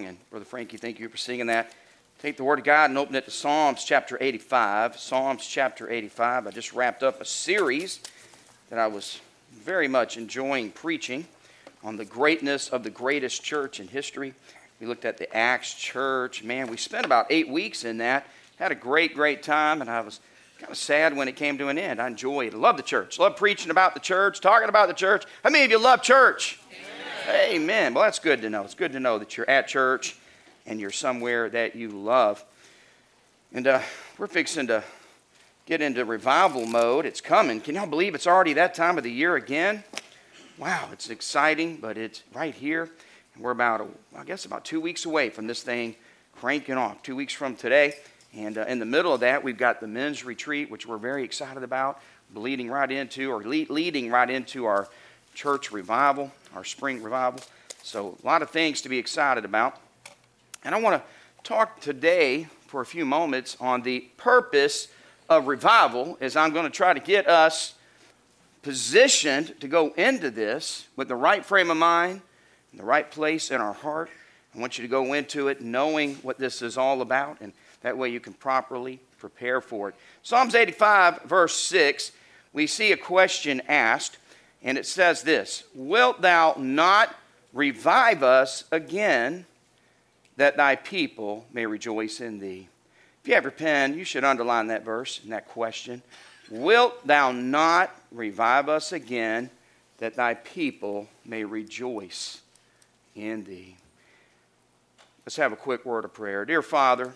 And Brother Frankie, thank you for singing that. Take the Word of God and open it to Psalms chapter 85. Psalms chapter 85. I just wrapped up a series that I was very much enjoying preaching on the greatness of the greatest church in history. We looked at the Acts church. Man, we spent about 8 weeks in that. Had a great time, and I was kind of sad when it came to an end. I enjoyed it. I love the church. Love preaching about the church, talking about the church. How many of you love church? Amen. Amen. Well, that's good to know. It's good to know that you're at church and you're somewhere that you love. And we're fixing to get into revival mode. It's coming. Can y'all believe it's already that time of the year again? Wow, it's exciting, but it's right here. And we're about 2 weeks away from this thing cranking off. 2 weeks from today. And in the middle of that, we've got the men's retreat, which we're very excited about, leading right into our church revival, our spring revival. So a lot of things to be excited about. And I want to talk today for a few moments on the purpose of revival, as I'm going to try to get us positioned to go into this with the right frame of mind, in the right place in our heart. I want you to go into it knowing what this is all about, and that way you can properly prepare for it. Psalms 85, verse 6, we see a question asked, and it says this: "Wilt thou not revive us again, that thy people may rejoice in thee?" If you have your pen, you should underline that verse and that question. Wilt thou not revive us again, that thy people may rejoice in thee? Let's have a quick word of prayer. Dear Father,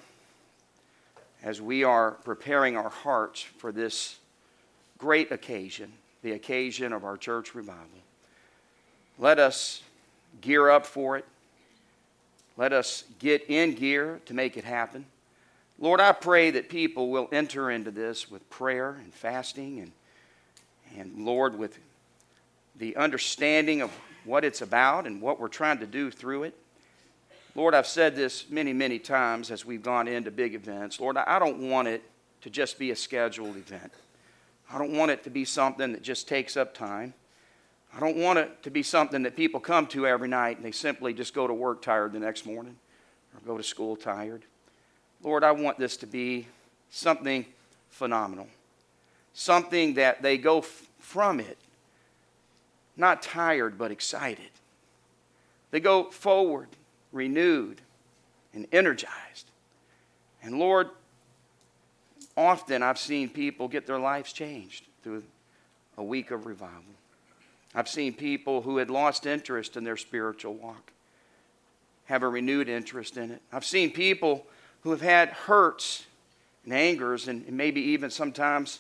as we are preparing our hearts for this great occasion, the occasion of our church revival, let us gear up for it. Let us get in gear to make it happen. Lord, I pray that people will enter into this with prayer and fasting and Lord, with the understanding of what it's about and what we're trying to do through it. Lord, I've said this many times as we've gone into big events. Lord, I don't want it to just be a scheduled event. I don't want it to be something that just takes up time. I don't want it to be something that people come to every night and they simply just go to work tired the next morning or go to school tired. Lord, I want this to be something phenomenal, something that they go from it not tired but excited. They go forward renewed and energized. And Lord, often I've seen people get their lives changed through a week of revival. I've seen people who had lost interest in their spiritual walk have a renewed interest in it. I've seen people who have had hurts and angers and maybe even sometimes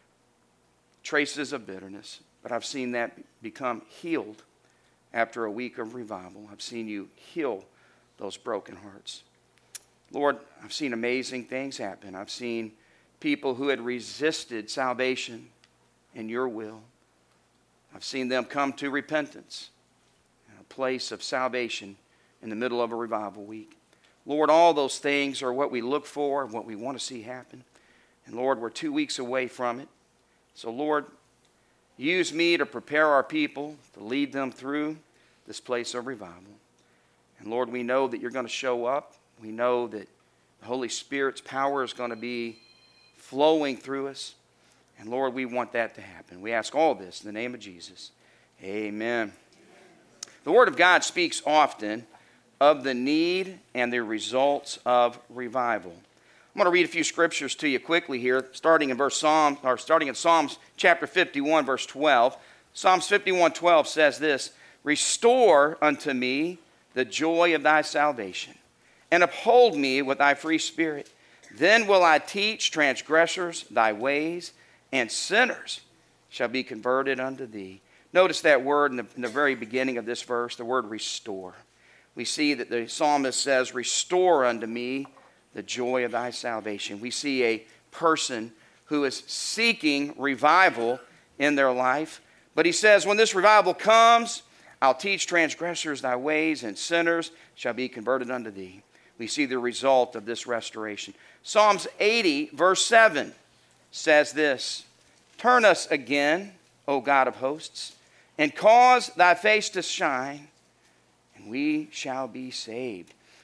traces of bitterness, but I've seen that become healed after a week of revival. I've seen you heal those broken hearts. Lord, I've seen amazing things happen. I've seen people who had resisted salvation and your will. I've seen them come to repentance in a place of salvation in the middle of a revival week. Lord, all those things are what we look for and what we want to see happen. And Lord, we're 2 weeks away from it. So Lord, use me to prepare our people, to lead them through this place of revival. And Lord, we know that you're going to show up. We know that the Holy Spirit's power is going to be flowing through us. And Lord, we want that to happen. We ask all this in the name of Jesus. Amen. The Word of God speaks often of the need and the results of revival. I'm going to read a few scriptures to you quickly here, starting in Psalms chapter 51, verse 12. Psalms 51:12 says this: "Restore unto me the joy of thy salvation, and uphold me with thy free spirit. Then will I teach transgressors thy ways, and sinners shall be converted unto thee." Notice that word in the very beginning of this verse, the word restore. We see that the psalmist says, "Restore unto me the joy of thy salvation." We see a person who is seeking revival in their life. But he says, when this revival comes, I'll teach transgressors thy ways, and sinners shall be converted unto thee. We see the result of this restoration. Psalms 80, verse 7 says this: "Turn us again, O God of hosts, and cause thy face to shine, and we shall be saved."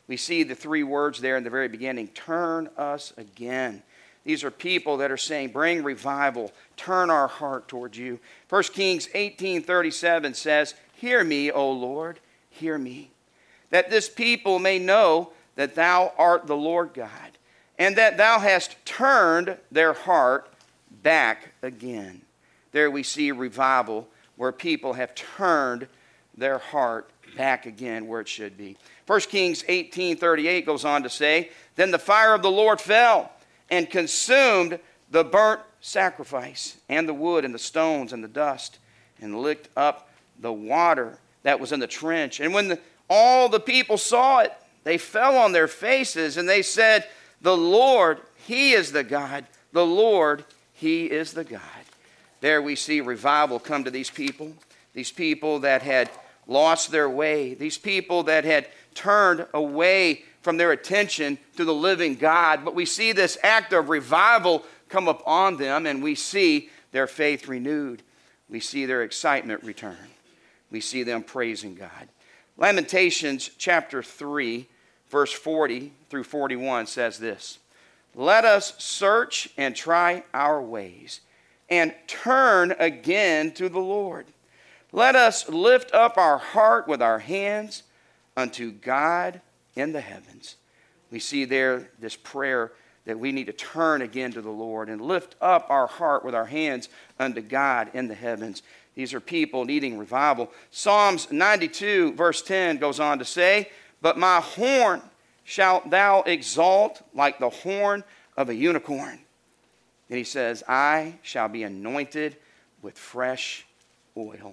We see the three words there in the very beginning, turn us again. These are people that are saying, bring revival, turn our heart towards you. 1 Kings 18:37 says, hear me, O Lord, hear me, that this people may know that thou art the Lord God, and that thou hast turned their heart back again. There we see revival where people have turned their heart back again where it should be. 1 Kings 18:38 goes on to say, then the fire of the Lord fell and consumed the burnt sacrifice and the wood and the stones and the dust and licked up the water that was in the trench. And when all the people saw it, they fell on their faces and they said, the Lord, he is the God. The Lord, he is the God. There we see revival come to these people that had lost their way, these people that had turned away from their attention to the living God. But we see this act of revival come upon them, and we see their faith renewed. We see their excitement return. We see them praising God. Lamentations chapter 3, verse 40 through 41 says this, let us search and try our ways and turn again to the Lord. Let us lift up our heart with our hands unto God in the heavens. We see there this prayer that we need to turn again to the Lord and lift up our heart with our hands unto God in the heavens. These are people needing revival. Psalms 92 verse 10 goes on to say, but my horn shalt thou exalt like the horn of a unicorn. And he says, I shall be anointed with fresh oil.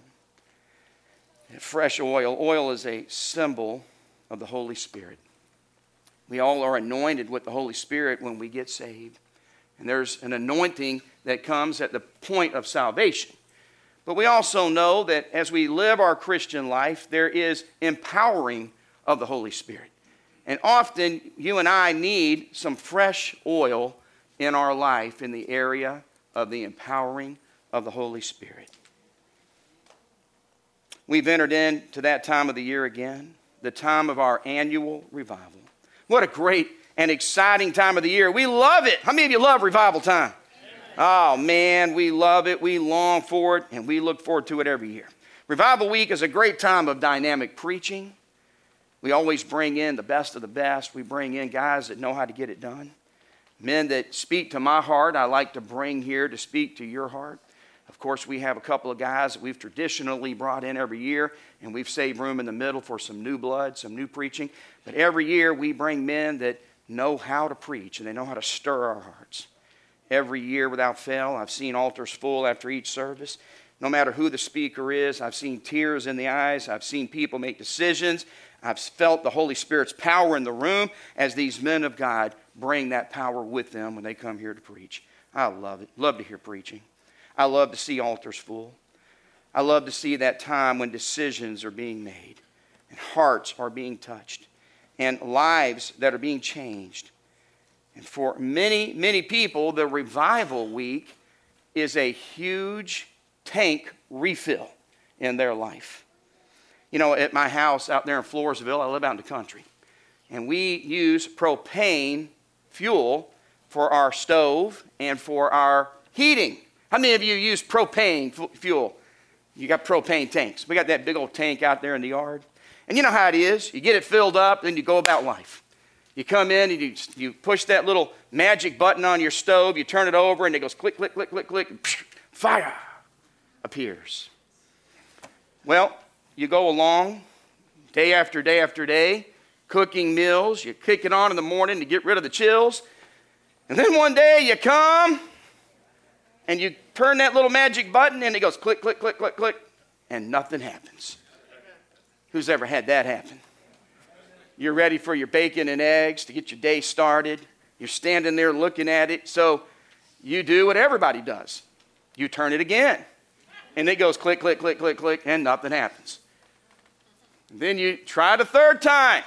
Fresh oil. Oil is a symbol of the Holy Spirit. We all are anointed with the Holy Spirit when we get saved. And there's an anointing that comes at the point of salvation. But we also know that as we live our Christian life, there is empowering of the Holy Spirit. And often you and I need some fresh oil in our life in the area of the empowering of the Holy Spirit. We've entered into that time of the year again, the time of our annual revival. What a great and exciting time of the year. We love it. How many of you love revival time? Oh man, we love it. We long for it, and we look forward to it every year. Revival Week is a great time of dynamic preaching. We always bring in the best of the best. We bring in guys that know how to get it done. Men that speak to my heart, I like to bring here to speak to your heart. Of course, we have a couple of guys that we've traditionally brought in every year, and we've saved room in the middle for some new blood, some new preaching. But every year we bring men that know how to preach, and they know how to stir our hearts. Every year without fail, I've seen altars full after each service. No matter who the speaker is, I've seen tears in the eyes. I've seen people make decisions. I've felt the Holy Spirit's power in the room as these men of God bring that power with them when they come here to preach. I love it. Love to hear preaching. I love to see altars full. I love to see that time when decisions are being made and hearts are being touched and lives that are being changed. And for many, many people, the revival week is a huge tank refill in their life. You know, at my house out there in Floresville, I live out in the country, and we use propane fuel for our stove and for our heating. How many of you use propane fuel? You got propane tanks. We got that big old tank out there in the yard. And you know how it is. You get it filled up, then you go about life. You come in and you push that little magic button on your stove, you turn it over, and it goes click, click, click, click, click, and fire appears. Well, you go along day after day after day, cooking meals. You kick it on in the morning to get rid of the chills. And then one day you come and you turn that little magic button and it goes click, click, click, click, click, and nothing happens. Who's ever had that happen? You're ready for your bacon and eggs to get your day started. You're standing there looking at it. So you do what everybody does. You turn it again. And it goes click, click, click, click, click, and nothing happens. And then you try it a third time.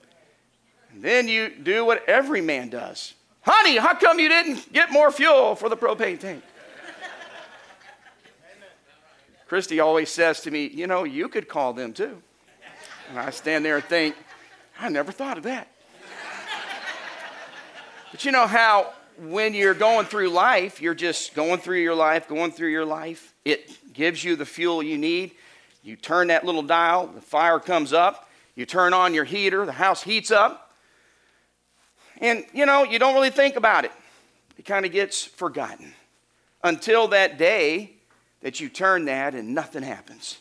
And then you do what every man does. Honey, how come you didn't get more fuel for the propane tank? Christy always says to me, you know, you could call them too. And I stand there and think, I never thought of that. But you know how when you're going through life, you're just going through your life. It gives you the fuel you need. You turn that little dial, the fire comes up. You turn on your heater, the house heats up. And, you know, you don't really think about it. It kind of gets forgotten until that day that you turn that and nothing happens.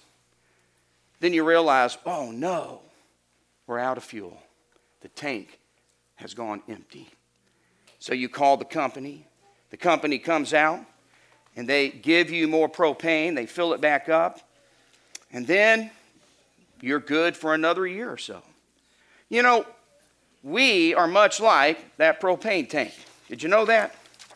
Then you realize, oh no, we're out of fuel. The tank has gone empty. So you call the company. The company comes out and they give you more propane. They fill it back up. And then you're good for another year or so. You know, we are much like that propane tank. Did you know that?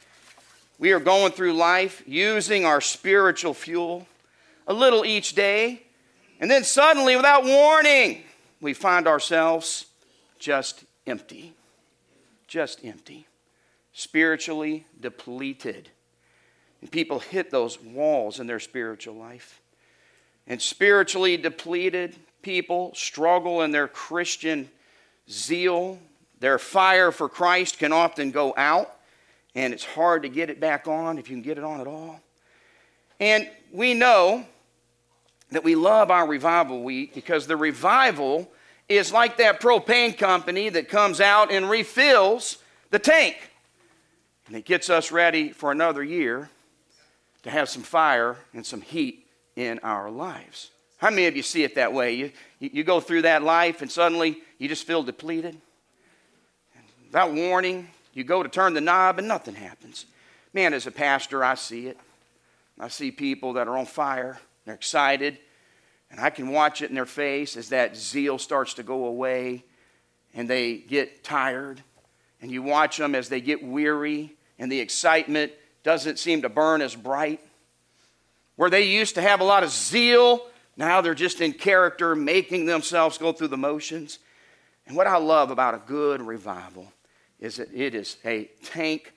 We are going through life using our spiritual fuel a little each day. And then suddenly, without warning, we find ourselves just empty. Just empty. Spiritually depleted. And people hit those walls in their spiritual life. And spiritually depleted people struggle in their Christian zeal. Their fire for Christ can often go out, and it's hard to get it back on if you can get it on at all. And we know that we love our revival week because the revival is like that propane company that comes out and refills the tank. And it gets us ready for another year to have some fire and some heat in our lives. How many of you see it that way? You go through that life and suddenly you just feel depleted. Without warning, you go to turn the knob and nothing happens. Man, as a pastor, I see it. I see people that are on fire. They're excited. And I can watch it in their face as that zeal starts to go away and they get tired. And you watch them as they get weary and the excitement doesn't seem to burn as bright. Where they used to have a lot of zeal, now they're just in character, making themselves go through the motions. And what I love about a good revival is that it is a tank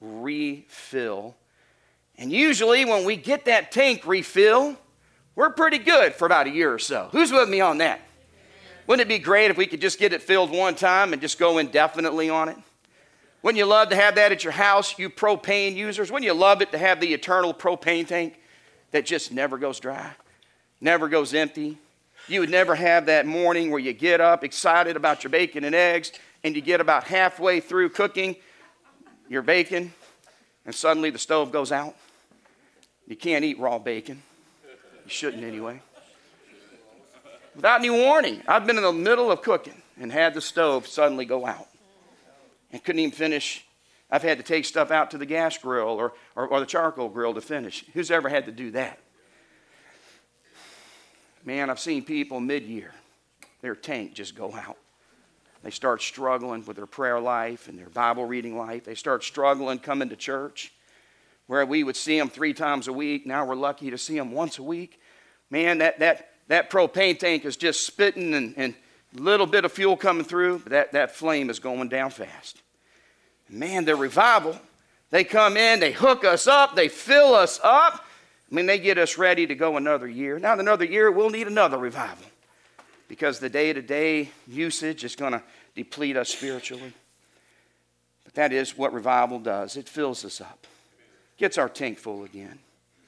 refill. And usually when we get that tank refill, we're pretty good for about a year or so. Who's with me on that? Wouldn't it be great if we could just get it filled one time and just go indefinitely on it? Wouldn't you love to have that at your house, you propane users? Wouldn't you love it to have the eternal propane tank that just never goes dry, never goes empty? You would never have that morning where you get up excited about your bacon and eggs and you get about halfway through cooking your bacon and suddenly the stove goes out. You can't eat raw bacon. You shouldn't anyway. Without any warning, I've been in the middle of cooking and had the stove suddenly go out and couldn't even finish. I've had to take stuff out to the gas grill or the charcoal grill to finish. Who's ever had to do that? Man, I've seen people mid-year, their tank just go out. They start struggling with their prayer life and their Bible reading life. They start struggling coming to church. Where we would see them 3 times a week, now we're lucky to see them once a week. Man, that propane tank is just spitting and a little bit of fuel coming through, but that flame is going down fast. Man, the revival, they come in, they hook us up, they fill us up. I mean, they get us ready to go another year. Now, another year, we'll need another revival because the day-to-day usage is going to deplete us spiritually. But that is what revival does. It fills us up. Gets our tank full again.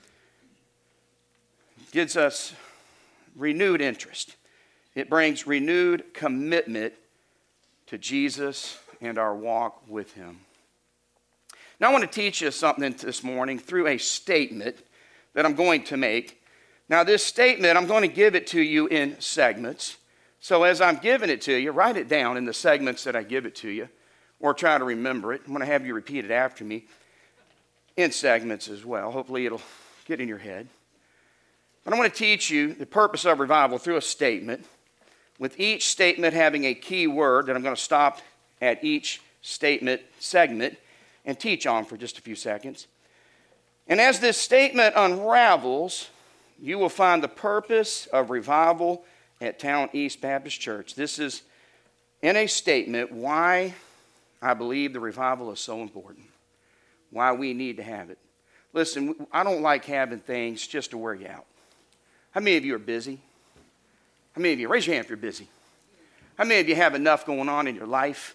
Gives us renewed interest. It brings renewed commitment to Jesus and our walk with Him. Now I want to teach you something this morning through a statement that I'm going to make. Now this statement, I'm going to give it to you in segments. So as I'm giving it to you, write it down in the segments that I give it to you, or try to remember it. I'm going to have you repeat it after me in segments as well. Hopefully it'll get in your head. But I want to teach you the purpose of revival through a statement, with each statement having a key word that I'm going to stop at each statement segment and teach on for just a few seconds. And as this statement unravels, you will find the purpose of revival at Town East Baptist Church. This is, in a statement, why I believe the revival is so important. Why we need to have it. Listen, I don't like having things just to wear you out. How many of you are busy? How many of you, raise your hand if you're busy. How many of you have enough going on in your life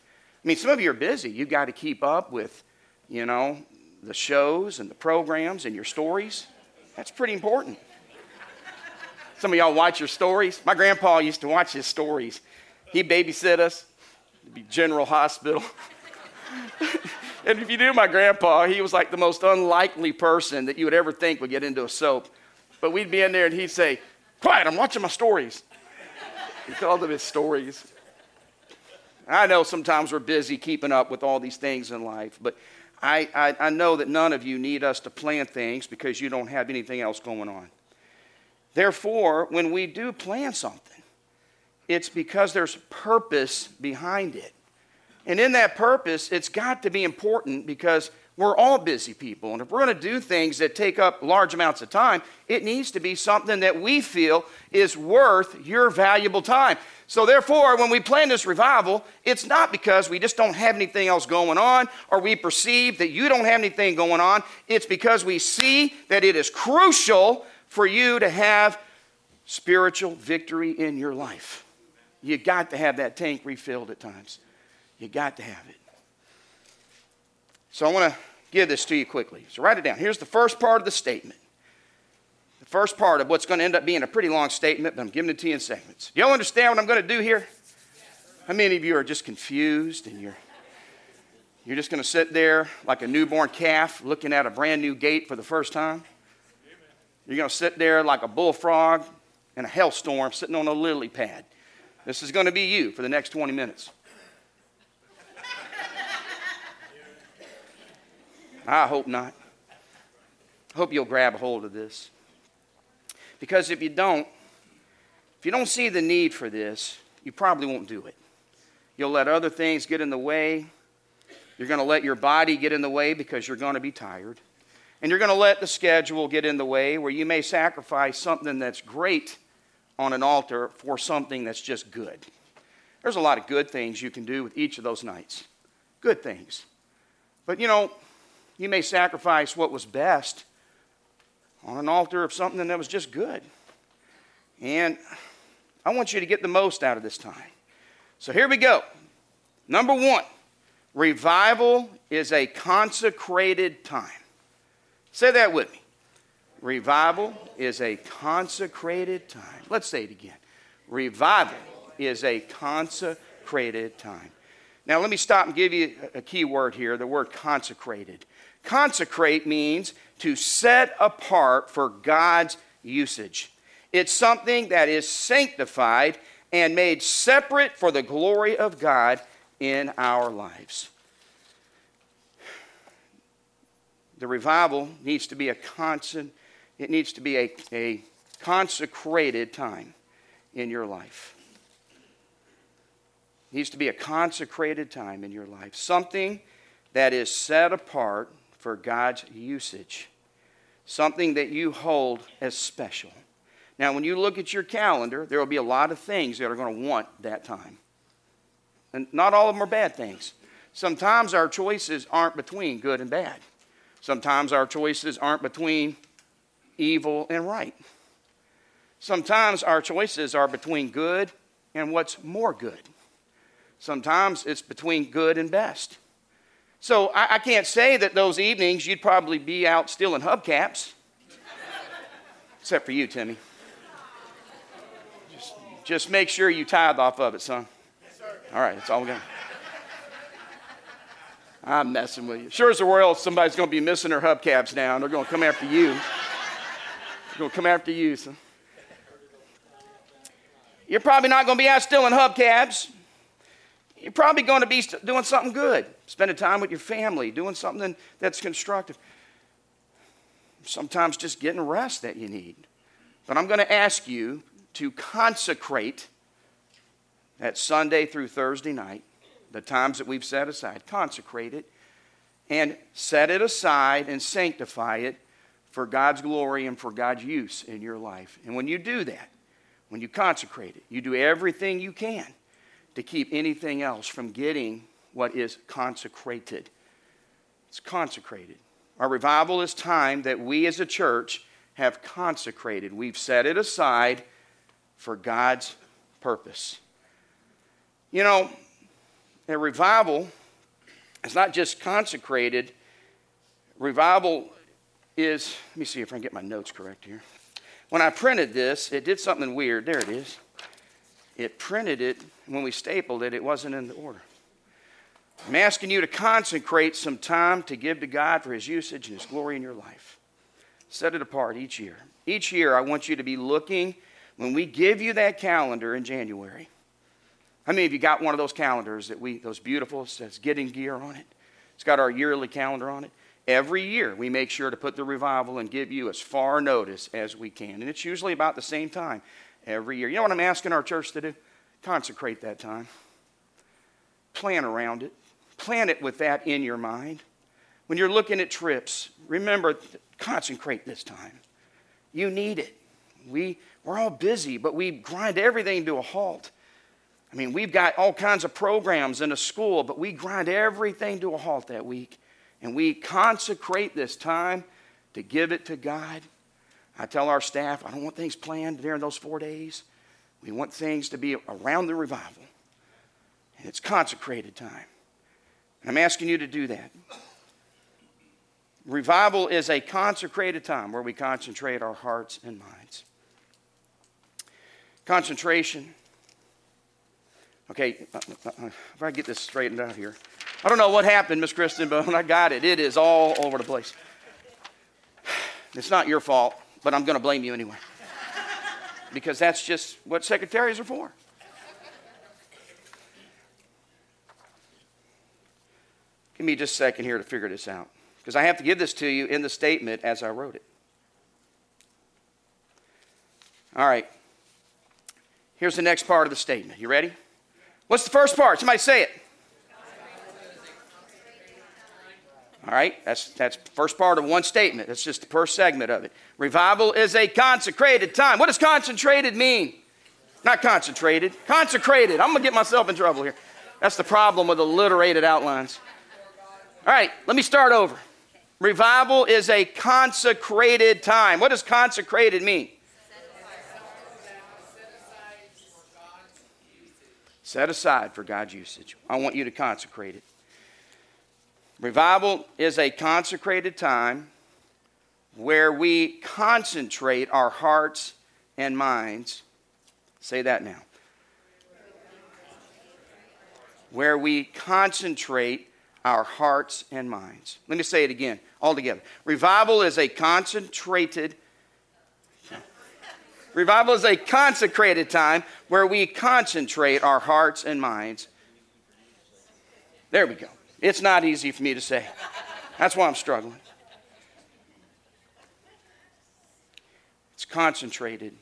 I mean, some of you are busy. You've got to keep up with, the shows and the programs and your stories. That's pretty important. Some of y'all watch your stories. My grandpa used to watch his stories. He babysit us. It'd be General Hospital. And if you knew my grandpa, he was like the most unlikely person that you would ever think would get into a soap. But we'd be in there and he'd say, "Quiet, I'm watching my stories." He called them his stories. I know sometimes we're busy keeping up with all these things in life, but I know that none of you need us to plan things because you don't have anything else going on. Therefore, when we do plan something, it's because there's purpose behind it. And in that purpose, it's got to be important because we're all busy people. And if we're going to do things that take up large amounts of time, it needs to be something that we feel is worth your valuable time. So therefore, when we plan this revival, it's not because we just don't have anything else going on or we perceive that you don't have anything going on. It's because we see that it is crucial for you to have spiritual victory in your life. You got to have that tank refilled at times. You got to have it. So I want to give this to you quickly. So write it down. Here's the first part of the statement. The first part of what's going to end up being a pretty long statement, but I'm giving it to you in segments. You all understand what I'm going to do here? How many of you are just confused and you're just going to sit there like a newborn calf looking at a brand new gate for the first time? You're going to sit there like a bullfrog in a hailstorm sitting on a lily pad. This is going to be you for the next 20 minutes. I hope not. I hope you'll grab a hold of this. Because if you don't see the need for this, you probably won't do it. You'll let other things get in the way. You're going to let your body get in the way because you're going to be tired. And you're going to let the schedule get in the way where you may sacrifice something that's great on an altar for something that's just good. There's a lot of good things you can do with each of those nights. Good things. But you may sacrifice what was best on an altar of something that was just good. And I want you to get the most out of this time. So here we go. Number one, revival is a consecrated time. Say that with me. Revival is a consecrated time. Let's say it again. Revival is a consecrated time. Now let me stop and give you a key word here, the word consecrated. Consecrate means to set apart for God's usage. It's something that is sanctified and made separate for the glory of God in our lives. The revival needs to be a consecrated time in your life. It needs to be a consecrated time in your life. Something that is set apart for God's usage. Something that you hold as special. Now, when you look at your calendar, there will be a lot of things that are going to want that time. And not all of them are bad things. Sometimes our choices aren't between good and bad. Sometimes our choices aren't between evil and right. Sometimes our choices are between good and what's more good. Sometimes it's between good and best. So I can't say that those evenings you'd probably be out stealing hubcaps. Except for you, Timmy. Just make sure you tithe off of it, son. Yes, sir. All right, that's all we're going to. I'm messing with you. Sure as the world, somebody's going to be missing their hubcaps now, and they're going to come after you. They're going to come after you, son. You're probably not going to be out stealing hubcaps. You're probably going to be doing something good, spending time with your family, doing something that's constructive. Sometimes just getting rest that you need. But I'm going to ask you to consecrate that Sunday through Thursday night, the times that we've set aside, consecrate it, and set it aside and sanctify it for God's glory and for God's use in your life. And when you do that, when you consecrate it, you do everything you can to keep anything else from getting what is consecrated. It's consecrated. Our revival is time that we as a church have consecrated. We've set it aside for God's purpose. a revival is not just consecrated. Revival is, let me see if I can get my notes correct here. When I printed this, it did something weird. There it is. It printed it, and when we stapled it, it wasn't in the order. I'm asking you to consecrate some time to give to God for His usage and His glory in your life. Set it apart each year. Each year, I want you to be looking, when we give you that calendar in January. How many of you got one of those calendars those beautiful, says Getting Gear on it? It's got our yearly calendar on it. Every year, we make sure to put the revival and give you as far notice as we can. And it's usually about the same time every year. You know what I'm asking our church to do? Consecrate that time. Plan around it. Plan it with that in your mind. When you're looking at trips, remember, consecrate this time. You need it. We're all busy, but we grind everything to a halt. I mean, we've got all kinds of programs in a school, but we grind everything to a halt that week. And we consecrate this time to give it to God. I tell our staff, I don't want things planned during those 4 days. We want things to be around the revival. And it's consecrated time. And I'm asking you to do that. Revival is a consecrated time where we concentrate our hearts and minds. Concentration. Okay, if I get this straightened out here. I don't know what happened, Miss Kristen, but when I got it, it is all over the place. It's not your fault, but I'm going to blame you anyway. Because that's just what secretaries are for. Give me just a second here to figure this out. Because I have to give this to you in the statement as I wrote it. All right. Here's the next part of the statement. You ready? What's the first part? Somebody say it. All right, that's the first part of one statement. That's just the first segment of it. Revival is a consecrated time. What does concentrated mean? Not concentrated. Consecrated. I'm going to get myself in trouble here. That's the problem with alliterated outlines. All right, let me start over. Revival is a consecrated time. What does consecrated mean? Set aside for God's usage. I want you to consecrate it. Revival is a consecrated time where we concentrate our hearts and minds. Say that now. Where we concentrate our hearts and minds. Let me say it again, all together. Revival is a consecrated time where we concentrate our hearts and minds. There we go. It's not easy for me to say. That's why I'm struggling. It's concentrated.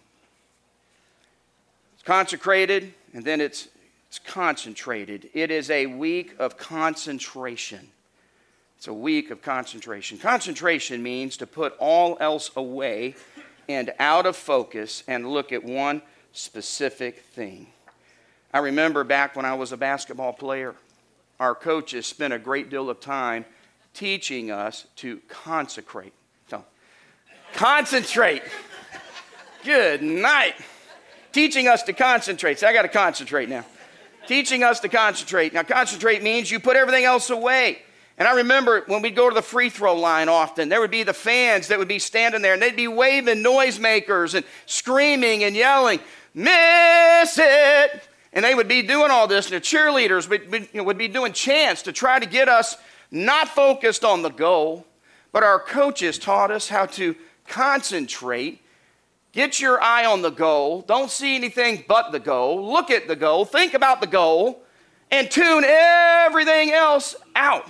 It's consecrated, and then it's concentrated. It is a week of concentration. It's a week of concentration. Concentration means to put all else away and out of focus and look at one specific thing. I remember back when I was a basketball player, our coaches spent a great deal of time teaching us to consecrate. So, concentrate. Good night. Teaching us to concentrate. So I got to concentrate now. Teaching us to concentrate. Now, concentrate means you put everything else away. And I remember when we'd go to the free throw line often, there would be the fans that would be standing there, and they'd be waving noisemakers and screaming and yelling, "Miss it!" And they would be doing all this, and the cheerleaders would be doing chants to try to get us not focused on the goal, but our coaches taught us how to concentrate. Get your eye on the goal. Don't see anything but the goal. Look at the goal. Think about the goal. And tune everything else out.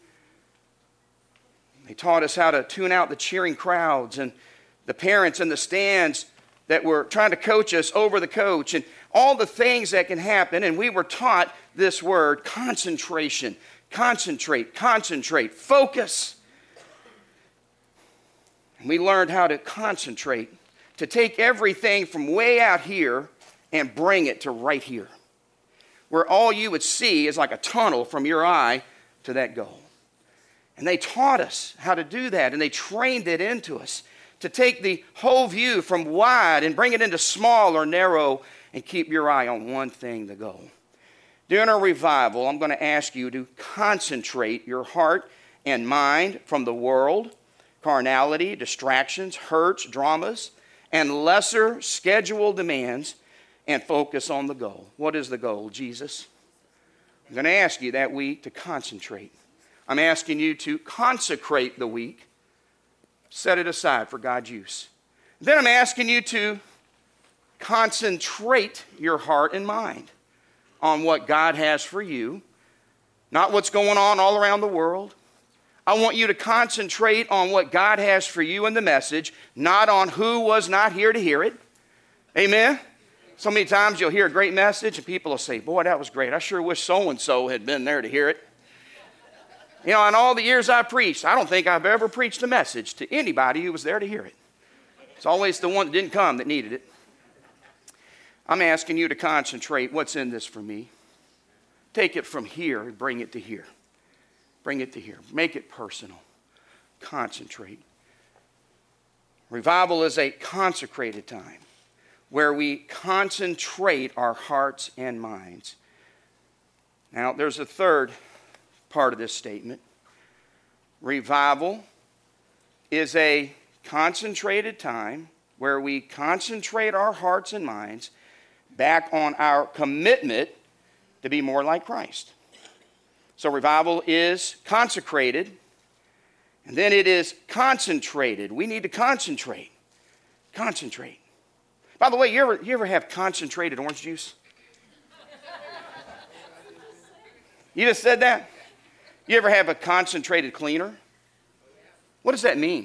They taught us how to tune out the cheering crowds and the parents in the stands that were trying to coach us over the coach and all the things that can happen. And we were taught this word, concentration. Concentrate, concentrate, focus. And we learned how to concentrate, to take everything from way out here and bring it to right here, where all you would see is like a tunnel from your eye to that goal. And they taught us how to do that, and they trained it into us to take the whole view from wide and bring it into small or narrow and keep your eye on one thing, the goal. During a revival, I'm going to ask you to concentrate your heart and mind from the world, carnality, distractions, hurts, dramas, and lesser scheduled demands, and focus on the goal. What is the goal? Jesus. I'm going to ask you that week to concentrate. I'm asking you to consecrate the week. Set it aside for God's use. Then I'm asking you to concentrate your heart and mind on what God has for you, not what's going on all around the world. I want you to concentrate on what God has for you in the message, not on who was not here to hear it. Amen? So many times you'll hear a great message and people will say, boy, that was great. I sure wish so-and-so had been there to hear it. You know, in all the years I preached, I don't think I've ever preached a message to anybody who was there to hear it. It's always the one that didn't come that needed it. I'm asking you to concentrate. What's in this for me? Take it from here and bring it to here. Bring it to here. Make it personal. Concentrate. Revival is a consecrated time where we concentrate our hearts and minds. Now, there's a third part of this statement. Revival is a concentrated time where we concentrate our hearts and minds back on our commitment to be more like Christ. So revival is consecrated, and then it is concentrated. We need to concentrate. Concentrate. By the way, you ever have concentrated orange juice? You just said that? You ever have a concentrated cleaner? What does that mean?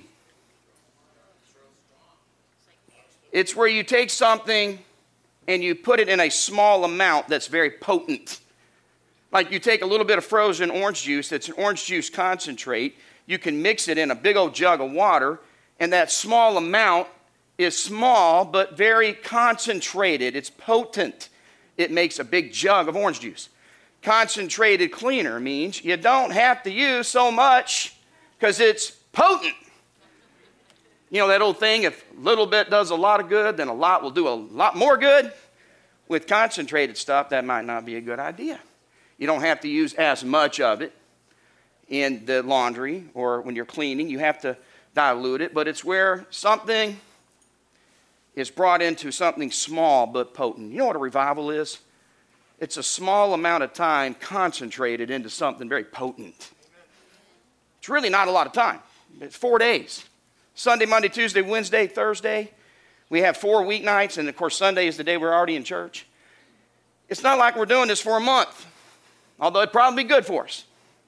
It's where you take something and you put it in a small amount that's very potent. Like you take a little bit of frozen orange juice that's an orange juice concentrate, you can mix it in a big old jug of water, and that small amount is small but very concentrated. It's potent. It makes a big jug of orange juice. Concentrated cleaner means you don't have to use so much because it's potent. You know that old thing, if a little bit does a lot of good, then a lot will do a lot more good. With concentrated stuff, that might not be a good idea. You don't have to use as much of it in the laundry or when you're cleaning. You have to dilute it, but it's where something is brought into something small but potent. You know what a revival is? It's a small amount of time concentrated into something very potent. It's really not a lot of time. It's 4 days. Sunday, Monday, Tuesday, Wednesday, Thursday. We have 4 weeknights, and of course Sunday is the day we're already in church. It's not like we're doing this for a month, although it'd probably be good for us.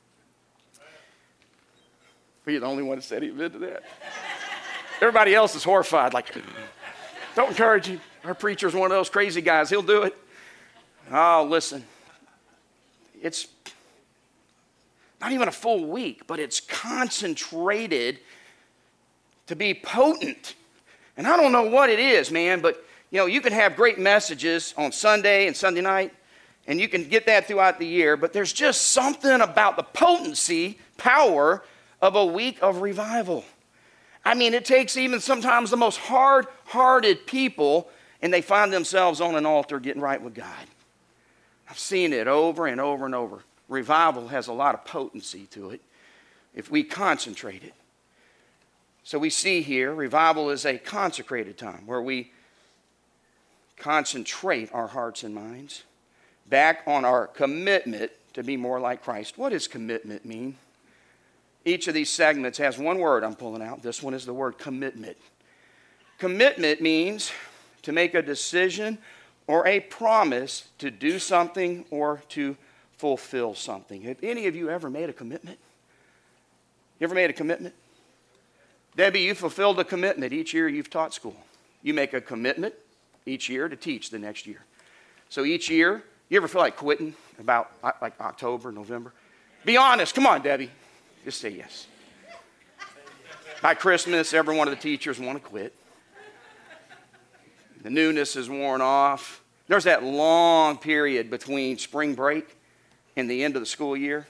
But you're the only one that said amen to that. Everybody else is horrified, like, don't encourage him. Our preacher's one of those crazy guys. He'll do it. Oh, listen. It's not even a full week, but it's concentrated to be potent. And I don't know what it is, man, but you know, you can have great messages on Sunday and Sunday night, and you can get that throughout the year, but there's just something about the potency, power of a week of revival. I mean, it takes even sometimes the most hard-hearted people, and they find themselves on an altar getting right with God. I've seen it over and over and over. Revival has a lot of potency to it if we concentrate it. So we see here, revival is a consecrated time where we concentrate our hearts and minds back on our commitment to be more like Christ. What does commitment mean? Each of these segments has one word I'm pulling out. This one is the word commitment. Commitment means to make a decision or a promise to do something or to fulfill something. Have any of you ever made a commitment? You ever made a commitment? Debbie, you fulfilled a commitment each year you've taught school. You make a commitment each year to teach the next year. So each year, you ever feel like quitting about like October, November? Be honest. Come on, Debbie. Just say yes. By Christmas, every one of the teachers want to quit. The newness is worn off. There's that long period between spring break and the end of the school year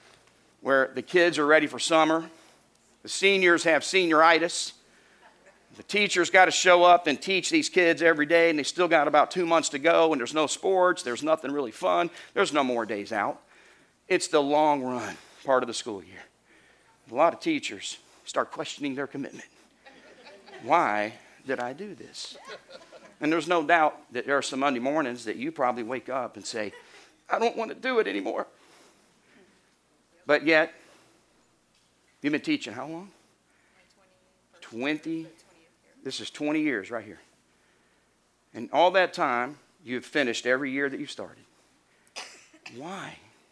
where the kids are ready for summer. The seniors have senioritis. The teacher's got to show up and teach these kids every day, and they still got about 2 months to go, and there's no sports, there's nothing really fun, there's no more days out. It's the long run part of the school year. A lot of teachers start questioning their commitment. Why did I do this? And there's no doubt that there are some Monday mornings that you probably wake up and say, I don't want to do it anymore. But yet, you've been teaching how long? 20. This is 20 years right here. And all that time, you've finished every year that you started. Why?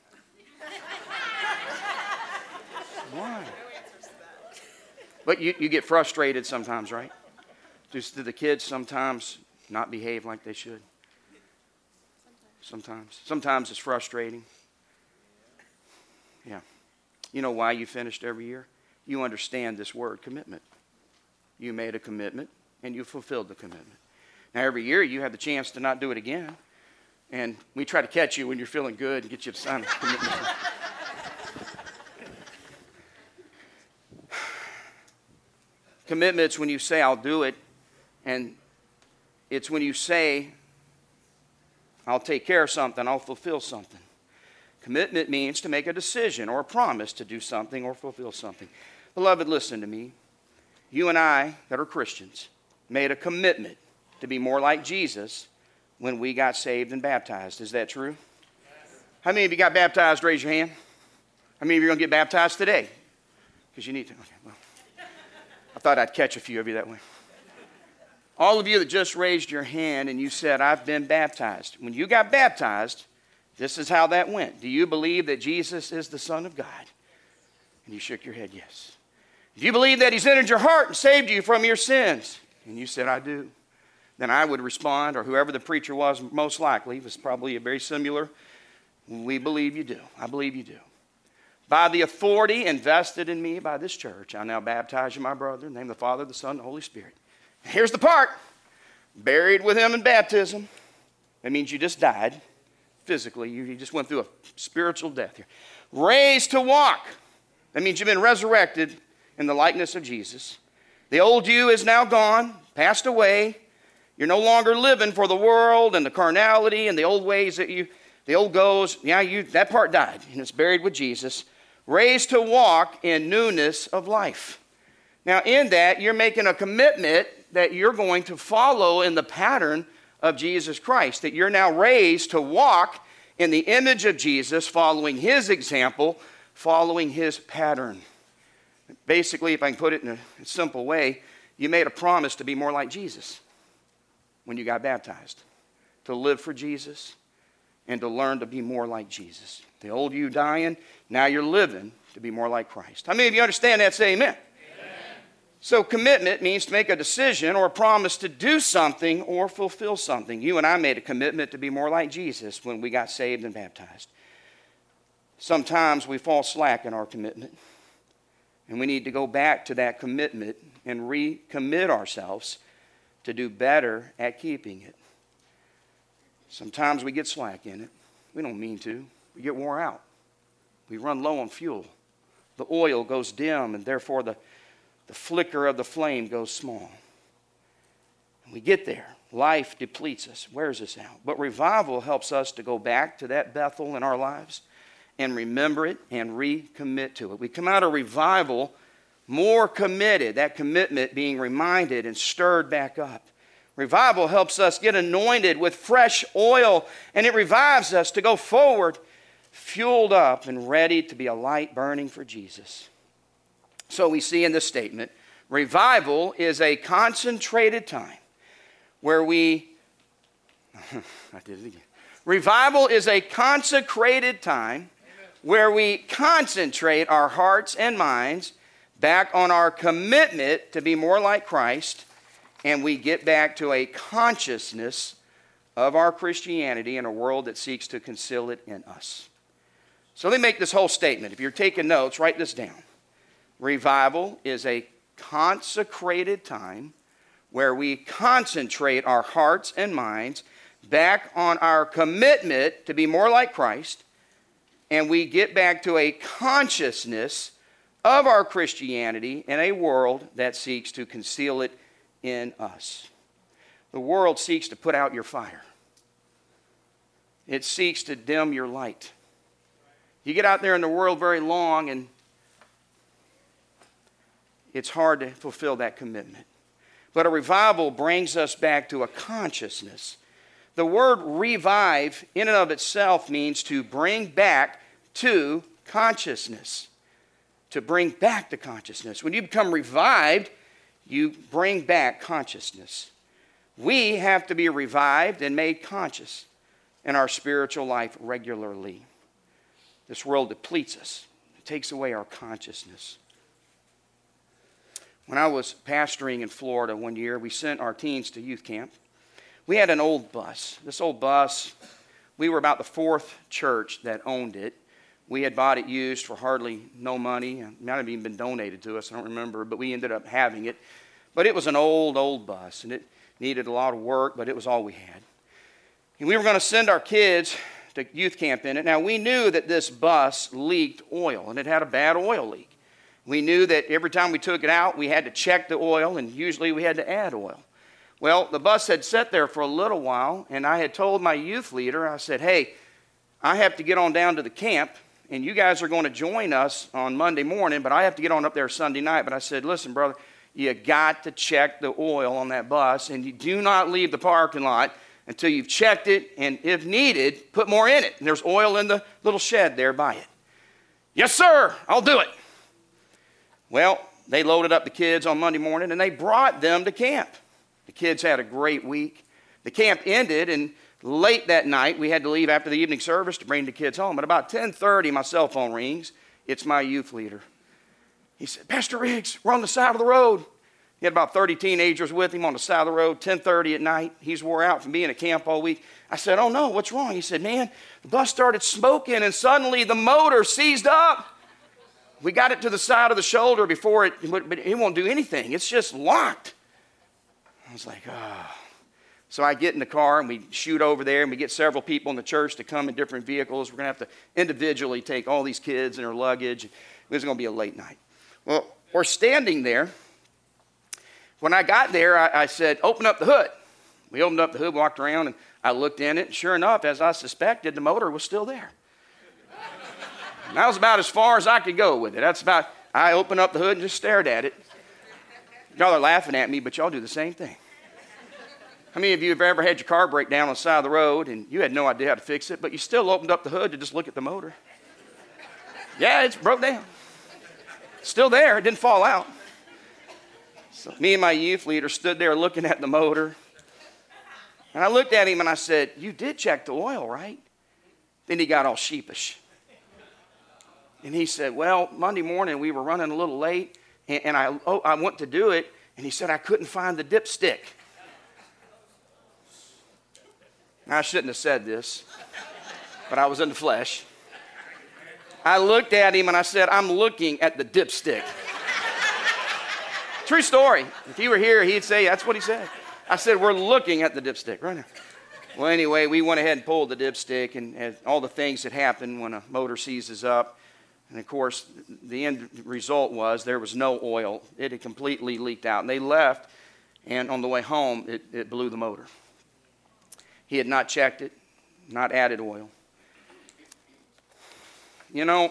Why? But you get frustrated sometimes, right? Do the kids sometimes not behave like they should? Sometimes. Sometimes it's frustrating. Yeah. You know why you finished every year? You understand this word, commitment. You made a commitment, and you fulfilled the commitment. Now, every year you have the chance to not do it again. And we try to catch you when you're feeling good and get you to sign a commitment. Commitment's when you say, I'll do it. And it's when you say, I'll take care of something, I'll fulfill something. Commitment means to make a decision or a promise to do something or fulfill something. Beloved, listen to me. You and I, that are Christians, made a commitment to be more like Jesus when we got saved and baptized. Is that true? Yes. How many of you got baptized? Raise your hand. How many of you are going to get baptized today? Because you need to. Okay, well, I thought I'd catch a few of you that way. All of you that just raised your hand and you said, I've been baptized. When you got baptized, this is how that went. Do you believe that Jesus is the Son of God? And you shook your head, yes. Do you believe that He's entered your heart and saved you from your sins? And you said, I do. Then I would respond, or whoever the preacher was, most likely, was probably a very similar, we believe you do. I believe you do. By the authority invested in me by this church, I now baptize you, my brother, in the name of the Father, the Son, and the Holy Spirit. And here's the part. Buried with Him in baptism. That means you just died physically. You just went through a spiritual death here. Raised to walk. That means you've been resurrected in the likeness of Jesus. The old you is now gone, passed away. You're no longer living for the world and the carnality and the old ways that the old goes. Yeah, that part died, and it's buried with Jesus. Raised to walk in newness of life. Now, in that, you're making a commitment that you're going to follow in the pattern of Jesus Christ, that you're now raised to walk in the image of Jesus, following His example, following His pattern. Basically, if I can put it in a simple way, you made a promise to be more like Jesus when you got baptized, to live for Jesus and to learn to be more like Jesus. The old you dying, now you're living to be more like Christ. How many of you understand that? Say amen. So commitment means to make a decision or a promise to do something or fulfill something. You and I made a commitment to be more like Jesus when we got saved and baptized. Sometimes we fall slack in our commitment, and we need to go back to that commitment and recommit ourselves to do better at keeping it. Sometimes we get slack in it. We don't mean to. We get wore out. We run low on fuel. The oil goes dim, and therefore the flicker of the flame goes small. And we get there. Life depletes us, wears us out. But revival helps us to go back to that Bethel in our lives and remember it and recommit to it. We come out of revival more committed, that commitment being reminded and stirred back up. Revival helps us get anointed with fresh oil, and it revives us to go forward, fueled up and ready to be a light burning for Jesus. So we see in this statement, revival is a concentrated time where we, I did it again. Revival is a consecrated time where we concentrate our hearts and minds back on our commitment to be more like Christ, and we get back to a consciousness of our Christianity in a world that seeks to conceal it in us. So let me make this whole statement. If you're taking notes, write this down. Revival is a consecrated time where we concentrate our hearts and minds back on our commitment to be more like Christ, and we get back to a consciousness of our Christianity in a world that seeks to conceal it in us. The world seeks to put out your fire. It seeks to dim your light. You get out there in the world very long, and it's hard to fulfill that commitment. But a revival brings us back to a consciousness. The word revive in and of itself means to bring back to consciousness. To bring back to consciousness. When you become revived, you bring back consciousness. We have to be revived and made conscious in our spiritual life regularly. This world depletes us. It takes away our consciousness. When I was pastoring in Florida one year, we sent our teens to youth camp. We had an old bus. This old bus, we were about the fourth church that owned it. We had bought it used for hardly no money. It might have even been donated to us, I don't remember, but we ended up having it. But it was an old bus, and it needed a lot of work, but it was all we had. And we were going to send our kids to youth camp in it. Now, we knew that this bus leaked oil, and it had a bad oil leak. We knew that every time we took it out, we had to check the oil, and usually we had to add oil. Well, the bus had sat there for a little while, and I had told my youth leader, I said, hey, I have to get on down to the camp, and you guys are going to join us on Monday morning, but I have to get on up there Sunday night. But I said, listen, brother, you got to check the oil on that bus, and you do not leave the parking lot until you've checked it, and if needed, put more in it. And there's oil in the little shed there by it. Yes, sir, I'll do it. Well, they loaded up the kids on Monday morning, and they brought them to camp. The kids had a great week. The camp ended, and late that night, we had to leave after the evening service to bring the kids home. At about 10:30, my cell phone rings. It's my youth leader. He said, Pastor Riggs, we're on the side of the road. He had about 30 teenagers with him on the side of the road, 10:30 at night. He's wore out from being at camp all week. I said, oh, no, what's wrong? He said, man, the bus started smoking, and suddenly the motor seized up. We got it to the side of the shoulder before but it won't do anything. It's just locked. I was like, oh. So I get in the car, and we shoot over there, and we get several people in the church to come in different vehicles. We're going to have to individually take all these kids and their luggage. It was going to be a late night. Well, we're standing there. When I got there, I said, open up the hood. We opened up the hood, walked around, and I looked in it. And sure enough, as I suspected, the motor was still there. And that was about as far as I could go with it. I opened up the hood and just stared at it. Y'all are laughing at me, but y'all do the same thing. How many of you have ever had your car break down on the side of the road and you had no idea how to fix it, but you still opened up the hood to just look at the motor? Yeah, it's broke down. Still there. It didn't fall out. So me and my youth leader stood there looking at the motor. And I looked at him and I said, you did check the oil, right? Then he got all sheepish. And he said, well, Monday morning we were running a little late, and I went to do it, and he said I couldn't find the dipstick. Now, I shouldn't have said this, but I was in the flesh. I looked at him and I said, I'm looking at the dipstick. True story. If he were here, he'd say, that's what he said. I said, we're looking at the dipstick right now. Well, anyway, we went ahead and pulled the dipstick, and all the things that happen when a motor seizes up. And, of course, the end result was there was no oil. It had completely leaked out. And they left, and on the way home, it blew the motor. He had not checked it, not added oil. You know,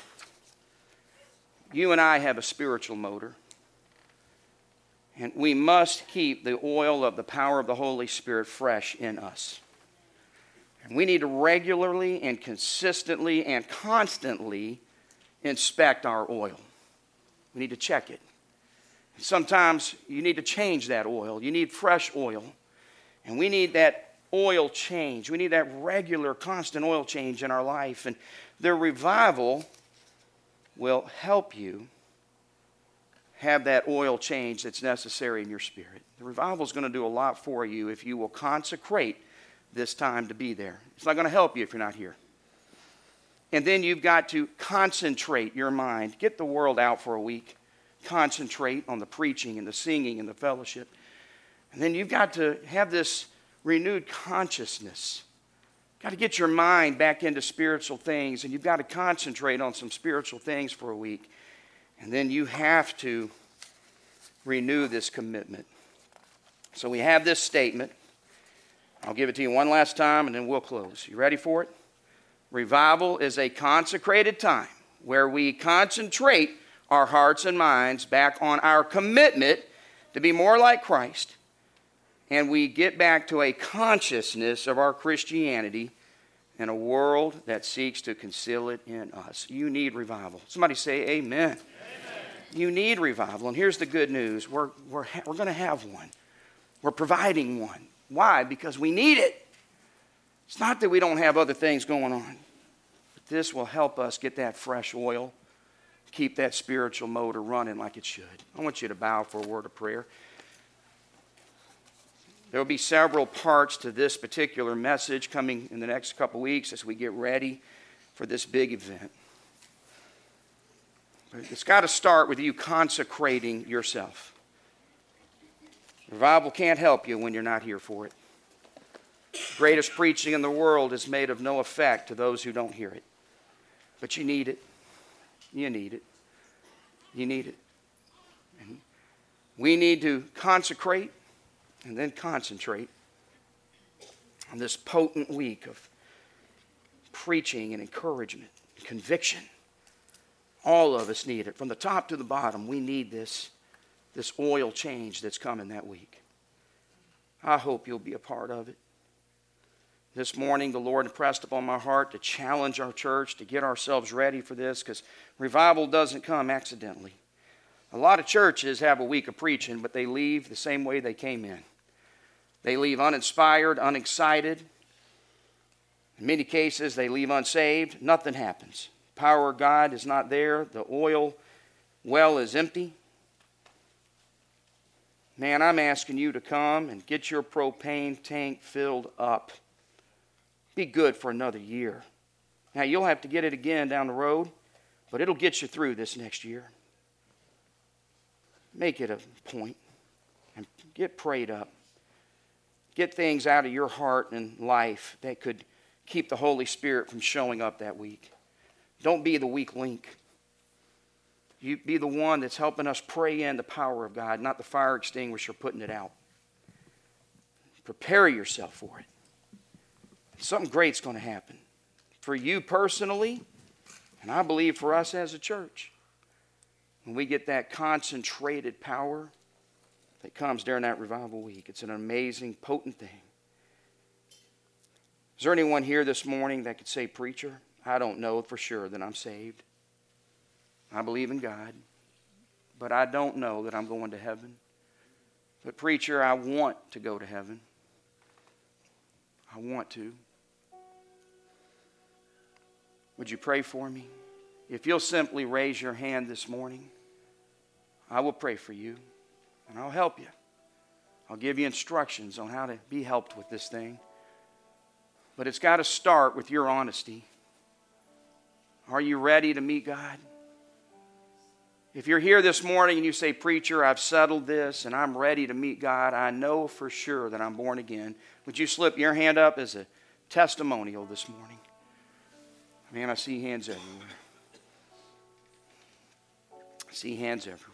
you and I have a spiritual motor. And we must keep the oil of the power of the Holy Spirit fresh in us. And we need to regularly and consistently and constantly inspect our oil. We need to check it. And sometimes you need to change that oil. You need fresh oil. And we need that oil change. We need that regular, constant oil change in our life. And the revival will help you have that oil change that's necessary in your spirit. The revival is going to do a lot for you if you will consecrate this time to be there. It's not going to help you if you're not here. And then you've got to concentrate your mind. Get the world out for a week. Concentrate on the preaching and the singing and the fellowship. And then you've got to have this renewed consciousness. You've got to get your mind back into spiritual things, and you've got to concentrate on some spiritual things for a week. And then you have to renew this commitment. So we have this statement. I'll give it to you one last time and then we'll close. You ready for it? Revival is a consecrated time where we concentrate our hearts and minds back on our commitment to be more like Christ, and we get back to a consciousness of our Christianity in a world that seeks to conceal it in us. You need revival. Somebody say amen. Amen. You need revival, and here's the good news. We're going to have one. We're providing one. Why? Because we need it. It's not that we don't have other things going on. But this will help us get that fresh oil, keep that spiritual motor running like it should. I want you to bow for a word of prayer. There will be several parts to this particular message coming in the next couple weeks as we get ready for this big event. But it's got to start with you consecrating yourself. Revival can't help you when you're not here for it. The greatest preaching in the world is made of no effect to those who don't hear it. But you need it. You need it. You need it. And we need to consecrate and then concentrate on this potent week of preaching and encouragement and conviction. All of us need it. From the top to the bottom, we need this oil change that's coming that week. I hope you'll be a part of it. This morning, the Lord impressed upon my heart to challenge our church to get ourselves ready for this, because revival doesn't come accidentally. A lot of churches have a week of preaching, but they leave the same way they came in. They leave uninspired, unexcited. In many cases, they leave unsaved. Nothing happens. The power of God is not there. The oil well is empty. Man, I'm asking you to come and get your propane tank filled up. Be good for another year. Now, you'll have to get it again down the road, but it'll get you through this next year. Make it a point and get prayed up. Get things out of your heart and life that could keep the Holy Spirit from showing up that week. Don't be the weak link. You be the one that's helping us pray in the power of God, not the fire extinguisher putting it out. Prepare yourself for it. Something great's going to happen for you personally, and I believe for us as a church. When we get that concentrated power that comes during that revival week, it's an amazing, potent thing. Is there anyone here this morning that could say, preacher, I don't know for sure that I'm saved. I believe in God, but I don't know that I'm going to heaven. But preacher, I want to go to heaven. I want to. Would you pray for me? If you'll simply raise your hand this morning, I will pray for you, and I'll help you. I'll give you instructions on how to be helped with this thing. But it's got to start with your honesty. Are you ready to meet God? If you're here this morning and you say, preacher, I've settled this and I'm ready to meet God, I know for sure that I'm born again, would you slip your hand up as a testimonial this morning? Man, I see hands everywhere. I see hands everywhere.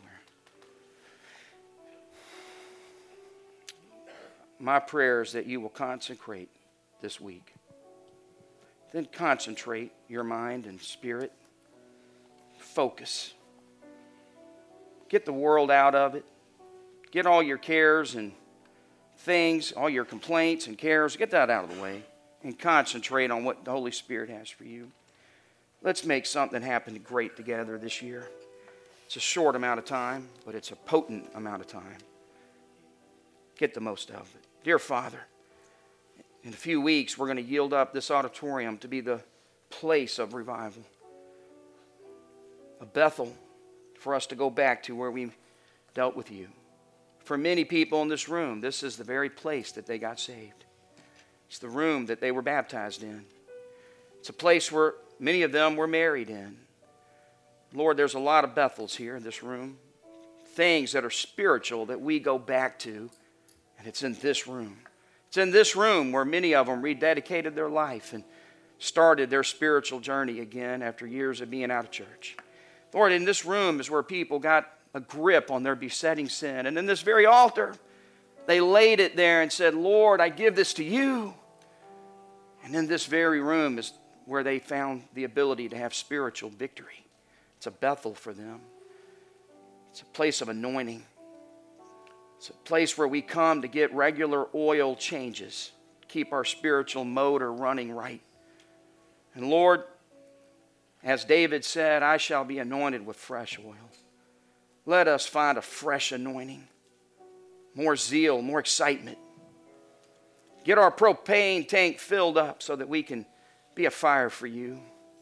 My prayer is that you will consecrate this week. Then concentrate your mind and spirit. Focus. Get the world out of it. Get all your cares and things, all your complaints and cares, get that out of the way and concentrate on what the Holy Spirit has for you. Let's make something happen great together this year. It's a short amount of time, but it's a potent amount of time. Get the most of it. Dear Father, in a few weeks, we're going to yield up this auditorium to be the place of revival. A Bethel for us to go back to where we dealt with you. For many people in this room, this is the very place that they got saved. It's the room that they were baptized in. It's a place where many of them were married in. Lord, there's a lot of Bethels here in this room. Things that are spiritual that we go back to, and it's in this room. It's in this room where many of them rededicated their life and started their spiritual journey again after years of being out of church. Lord, in this room is where people got a grip on their besetting sin. And in this very altar They laid it there and said, Lord, I give this to you. And in this very room is where they found the ability to have spiritual victory. It's a Bethel for them. It's a place of anointing. It's a place where we come to get regular oil changes, keep our spiritual motor running right. And Lord, as David said, I shall be anointed with fresh oil. Let us find a fresh anointing, more zeal, more excitement. Get our propane tank filled up so that we can be a fire for you.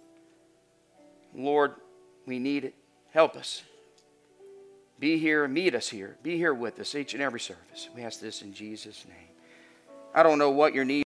Lord, we need it. Help us. Be here, meet us here. Be here with us each and every service. We ask this in Jesus' name. I don't know what your need